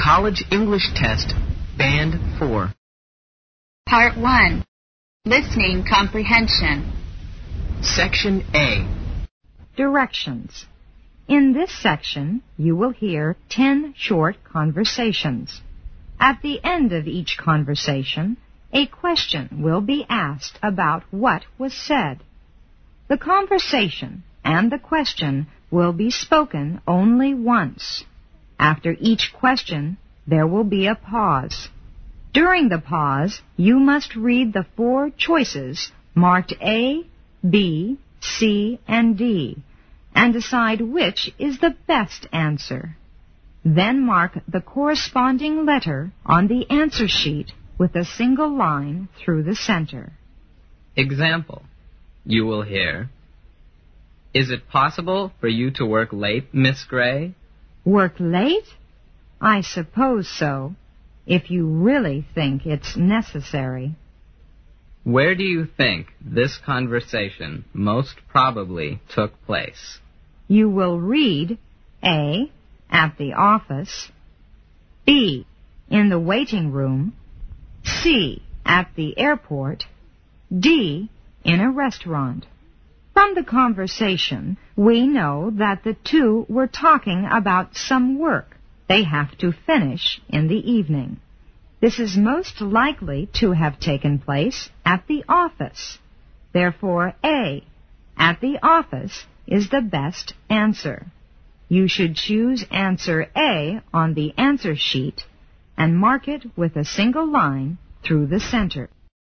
College English Test, Band 4. Part 1. Listening Comprehension. Section A. Directions. In this section, you will hear 10 short conversations. At the end of each conversation, a question will be asked about what was said. The conversation and the question will be spoken only once. After each question, there will be a pause. During the pause, you must read the 4 choices marked A, B, C, and D, and decide which is the best answer. Then mark the corresponding letter on the answer sheet with a single line through the center. Example. You will hear, "Is it possible for you to work late, Miss Gray?" Work late? I suppose so, if you really think it's necessary. Where do you think this conversation most probably took place? You will read A, at the office, B, in the waiting room, C, at the airport, D, in a restaurant. From the conversation, we know that the 2 were talking about some work they have to finish in the evening. This is most likely to have taken place at the office. Therefore, A, at the office, is the best answer. You should choose answer A on the answer sheet and mark it with a single line through the center.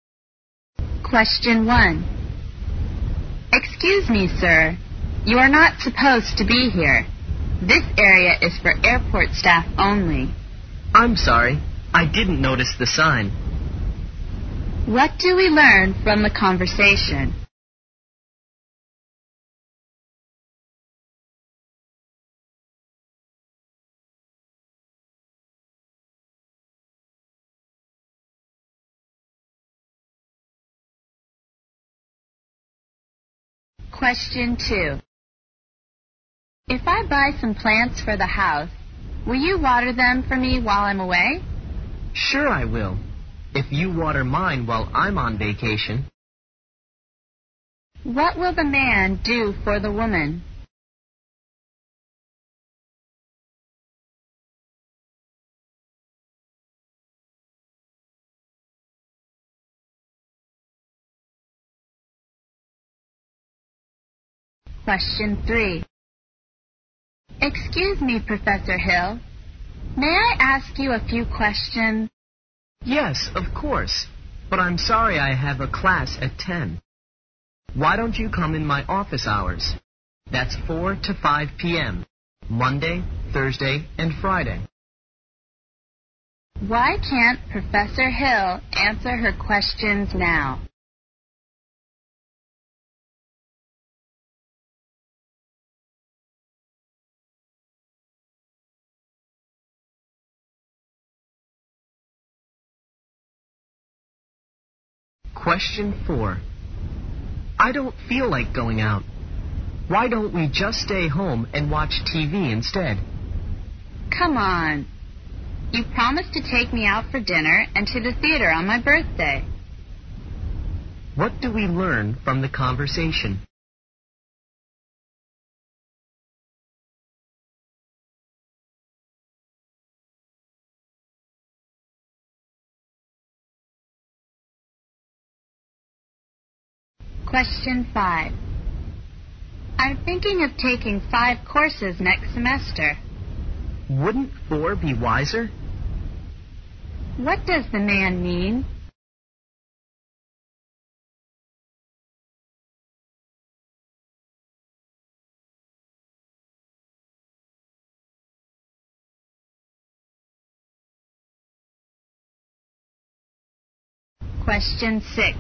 Question 1. Excuse me, sir. You are not supposed to be here. This area is for airport staff only. I'm sorry. I didn't notice the sign. What do we learn from the conversation? Question 2. If I buy some plants for the house, will you water them for me while I'm away? Sure I will, if you water mine while I'm on vacation. What will the man do for the woman? Question 3. Excuse me, Professor Hill. May I ask you a few questions? Yes, of course. But I'm sorry I have a class at 10. Why don't you come in my office hours? That's 4 to 5 p.m., Monday, Thursday, and Friday. Why can't Professor Hill answer her questions now? Question 4. I don't feel like going out. Why don't we just stay home and watch TV instead? Come on. You promised to take me out for dinner and to the theater on my birthday. What do we learn from the conversation? Question 5. I'm thinking of taking 5 courses next semester. Wouldn't 4 be wiser? What does the man mean? Question 6.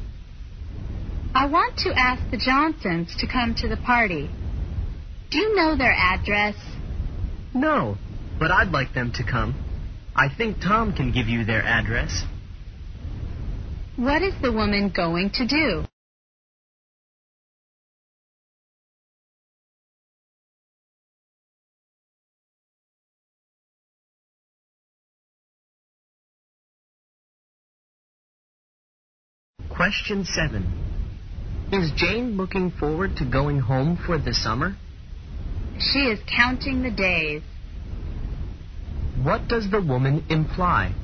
I want to ask the Johnsons to come to the party. Do you know their address? No, but I'd like them to come. I think Tom can give you their address. What is the woman going to do? Question 7. Is Jane looking forward to going home for the summer? She is counting the days. What does the woman imply?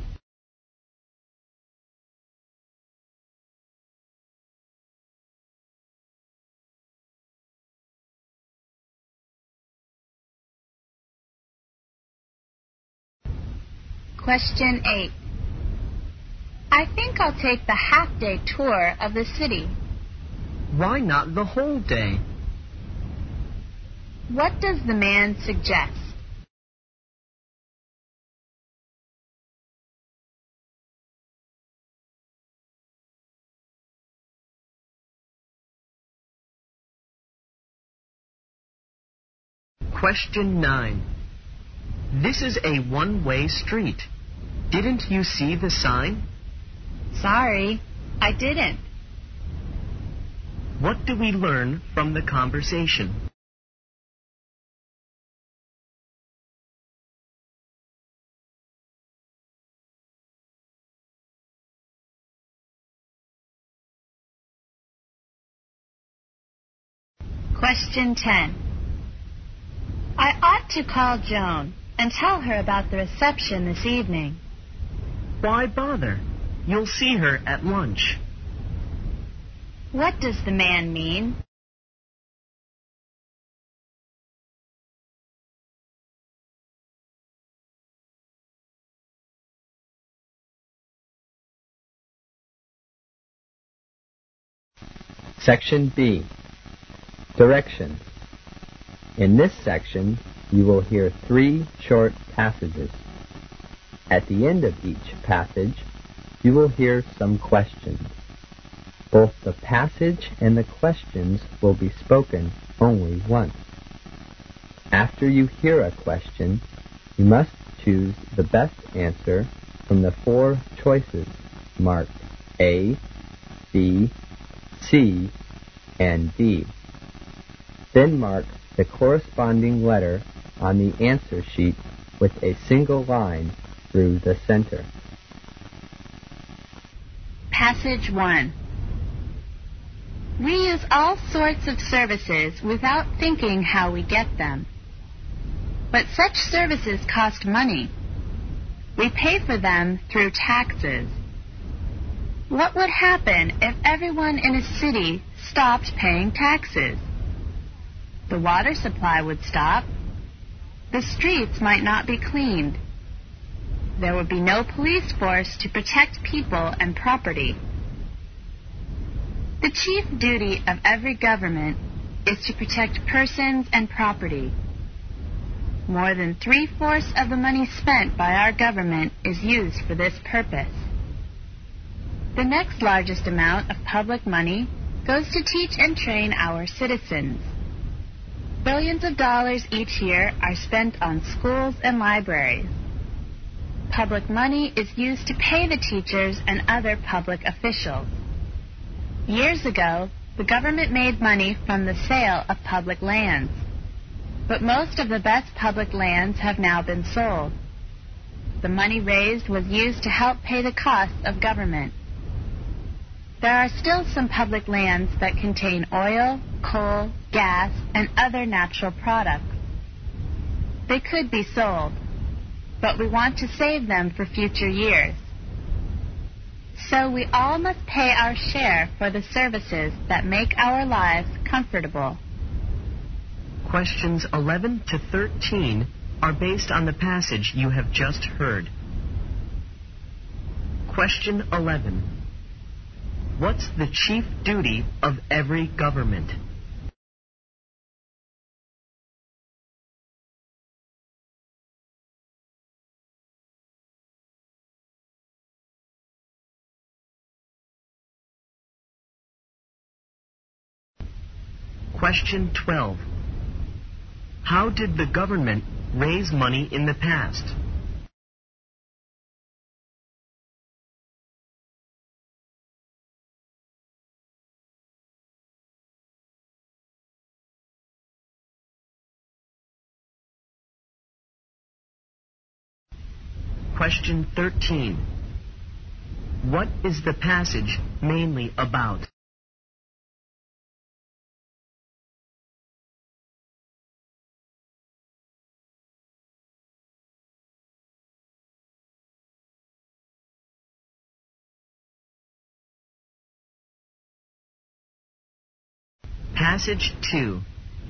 Question 8. I think I'll take the half-day tour of the city. Why not the whole day? What does the man suggest? Question 9. This is a one-way street. Didn't you see the sign? Sorry, I didn't. What do we learn from the conversation? Question 10. I ought to call Joan and tell her about the reception this evening. Why bother? You'll see her at lunch. What does the man mean? Section B. Directions. In this section, you will hear 3 short passages. At the end of each passage, you will hear some questions. Both the passage and the questions will be spoken only once. After you hear a question, you must choose the best answer from the 4 choices marked A, B, C, and D. Then mark the corresponding letter on the answer sheet with a single line through the center. Passage 1. We use all sorts of services without thinking how we get them. But such services cost money. We pay for them through taxes. What would happen if everyone in a city stopped paying taxes? The water supply would stop. The streets might not be cleaned. There would be no police force to protect people and property. The chief duty of every government is to protect persons and property. More than 3/4 of the money spent by our government is used for this purpose. The next largest amount of public money goes to teach and train our citizens. Billions of dollars each year are spent on schools and libraries. Public money is used to pay the teachers and other public officials. Years ago, the government made money from the sale of public lands. But most of the best public lands have now been sold. The money raised was used to help pay the costs of government. There are still some public lands that contain oil, coal, gas, and other natural products. They could be sold, but we want to save them for future years. So we all must pay our share for the services that make our lives comfortable. Questions 11 to 13 are based on the passage you have just heard. Question 11. What's the chief duty of every government? Question 12. How did the government raise money in the past? Question 13. What is the passage mainly about? Passage 2.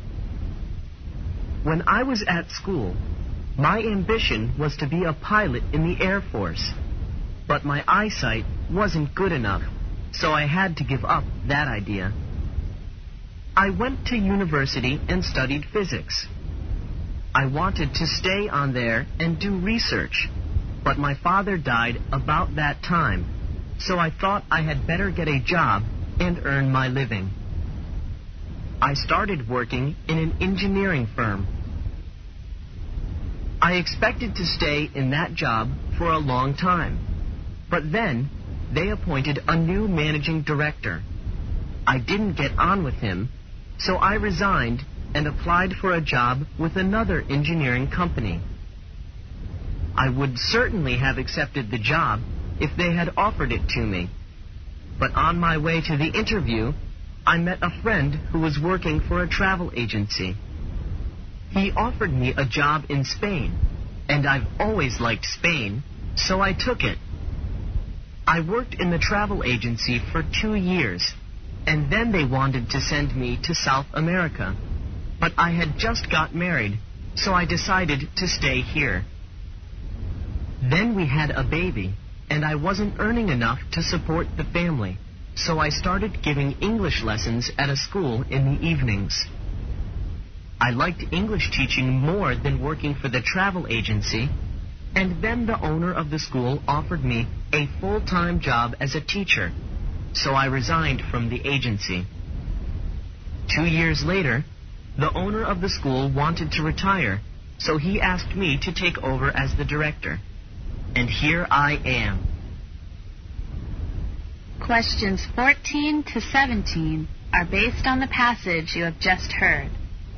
When I was at school, my ambition was to be a pilot in the Air Force. But my eyesight wasn't good enough, so I had to give up that idea. I went to university and studied physics. I wanted to stay on there and do research, but my father died about that time, so I thought I had better get a job and earn my living. I started working in an engineering firm. I expected to stay in that job for a long time, but then they appointed a new managing director. I didn't get on with him, so I resigned and applied for a job with another engineering company. I would certainly have accepted the job if they had offered it to me, but on my way to the interview, I met a friend who was working for a travel agency. He offered me a job in Spain, and I've always liked Spain, so I took it. I worked in the travel agency for 2 years, and then they wanted to send me to South America. But I had just got married, so I decided to stay here. Then we had a baby, and I wasn't earning enough to support the family, so I started giving English lessons at a school in the evenings. I liked English teaching more than working for the travel agency, and then the owner of the school offered me a full-time job as a teacher, so I resigned from the agency. 2 years later, the owner of the school wanted to retire, so he asked me to take over as the director. And here I am. Questions 14 to 17 are based on the passage you have just heard.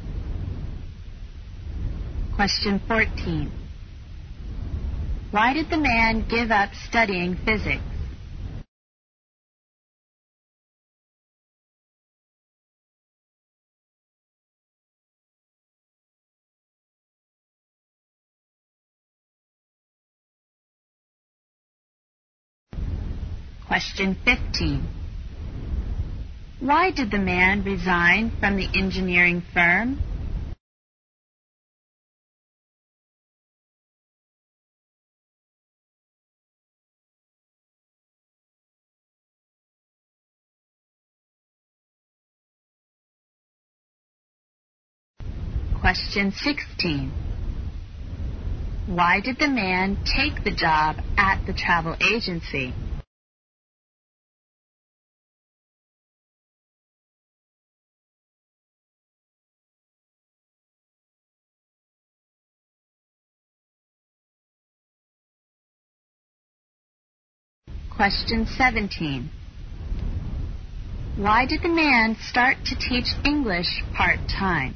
Question 14. Why did the man give up studying physics? Question 15. Why did the man resign from the engineering firm? Question 16. Why did the man take the job at the travel agency? Question 17. Why did the man start to teach English part-time?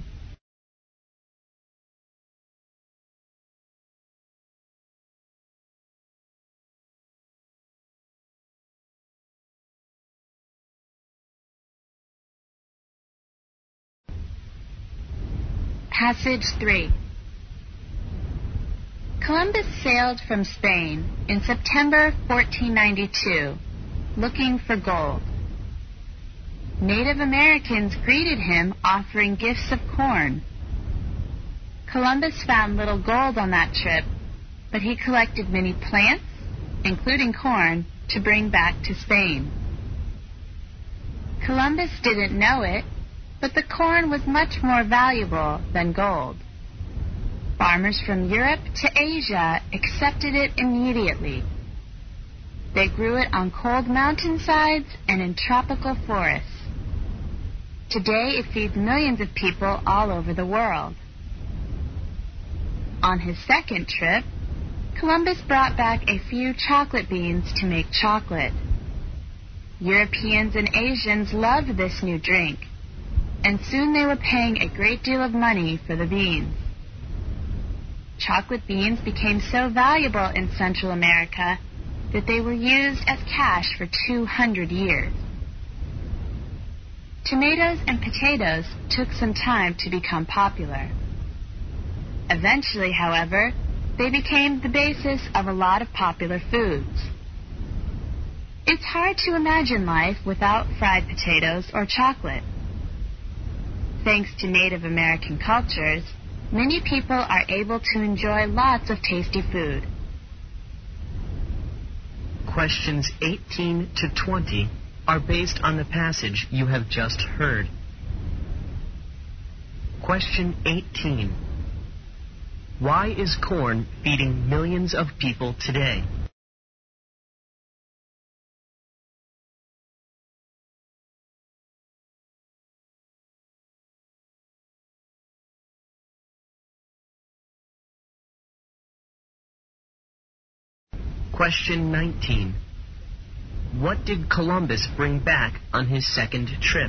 Passage 3. Columbus sailed from Spain in September 1492, looking for gold. Native Americans greeted him offering gifts of corn. Columbus found little gold on that trip, but he collected many plants, including corn, to bring back to Spain. Columbus didn't know it, but the corn was much more valuable than gold. Farmers from Europe to Asia accepted it immediately. They grew it on cold mountainsides and in tropical forests. Today it feeds millions of people all over the world. On his second trip, Columbus brought back a few chocolate beans to make chocolate. Europeans and Asians loved this new drink, and soon they were paying a great deal of money for the beans. Chocolate beans became so valuable in Central America that they were used as cash for 200 years. Tomatoes and potatoes took some time to become popular. Eventually, however, they became the basis of a lot of popular foods. It's hard to imagine life without fried potatoes or chocolate. Thanks to Native American cultures, many people are able to enjoy lots of tasty food. Questions 18 to 20 are based on the passage you have just heard. Question 18. Why is corn feeding millions of people today? Question 19. What did Columbus bring back on his second trip?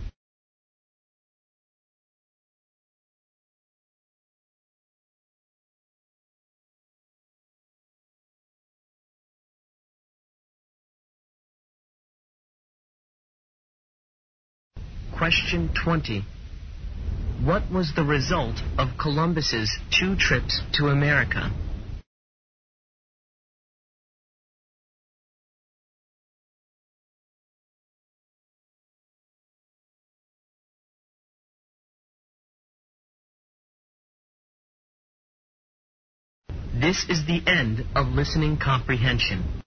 Question 20. What was the result of Columbus's 2 trips to America? This is the end of listening comprehension.